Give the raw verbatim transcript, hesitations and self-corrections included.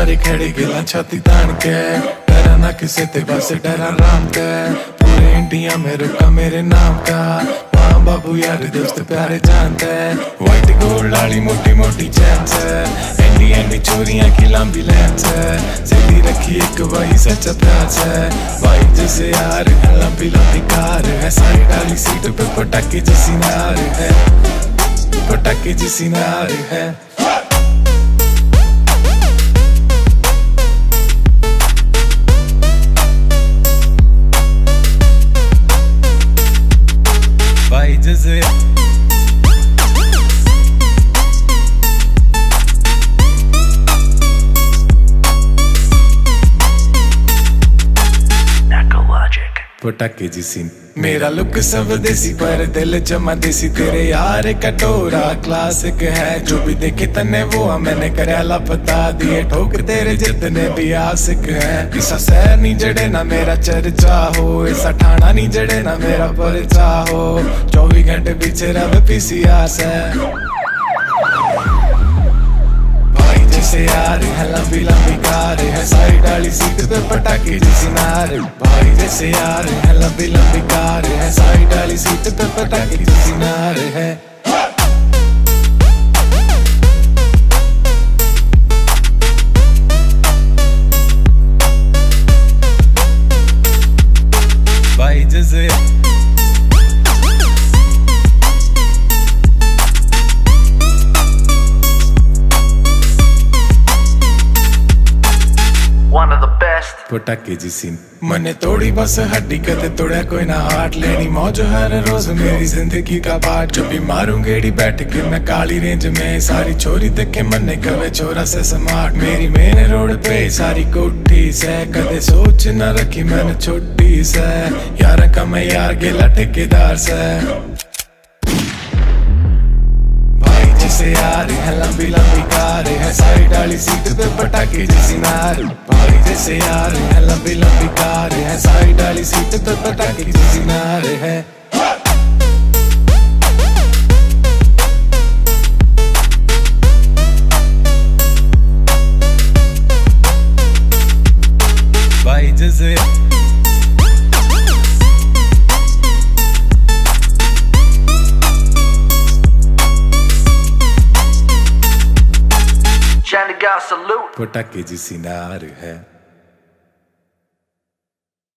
सारे खड़े गिला छाती तान के, डरा ना किसे ते बस डरा राम के। पूरे इंडिया में रुका मेरे नाम का, माँ बाबू यार दोस्त प्यारे जानते। व्हाइट गोल्ड वाली मोटी मोटी चैन से, एंडी एंडी चोरियां की लंबी लाइन से, सीधी रखी एक वही सच्चा प्यार से। भाई जैसे यार है लंबी लंबी कार है, साइड वाली सीट पे पटाखे जैसी नार है, पटाखे जैसी नार है। भाई जैसे पटाखे जिसी मेरा लुक सब देसी पर दिल जमा देसी। तेरे यार कटोरा क्लासिक है, जो भी देखे तने वो मैंने करेला बता दिए। ठोक तेरे जितने भी आशिक है, इसा शहर नहीं जड़े ना मेरा चर्चा हो, ऐसा ठाना नहीं जड़े ना मेरा परिचा हो। चौबीस घंटे पीछे रव पीसीआर से। जैसे यार है लंबी लंबी कार है, साइड वाली सीट पे पटाखे जैसी नार। भाई जैसे यार है लंबी लंबी कार है, साइड वाली सीट पे पटाखे जैसी नार है। भाई जैसे पटाखे जिसी मने तोड़ी बस हड्डी कदे तोड़ा कोई ना हाट लेनी मौज हर रोज मेरी जिंदगी का पार्ट। जो भी मारूं गेड़ी बैठ के मैं काली रेंज में, सारी छोरी देखे मन्ने कवे छोरा से स्मार्ट। मेरी मेन रोड पे सारी कोठी से, कदे सोच न रखी मैंने छोटी से। यार का मैं यार गेला ठेकेदार से। जैसे यार है लंबी लंबी कार है, साइड वाली सीट पे पटाखे जैसी नार। भाई जैसे यार है लंबी लंबी कार है, साइड वाली सीट पे पटाखे जैसी नार है। भाई जैसे पटाखे जिसी नार है।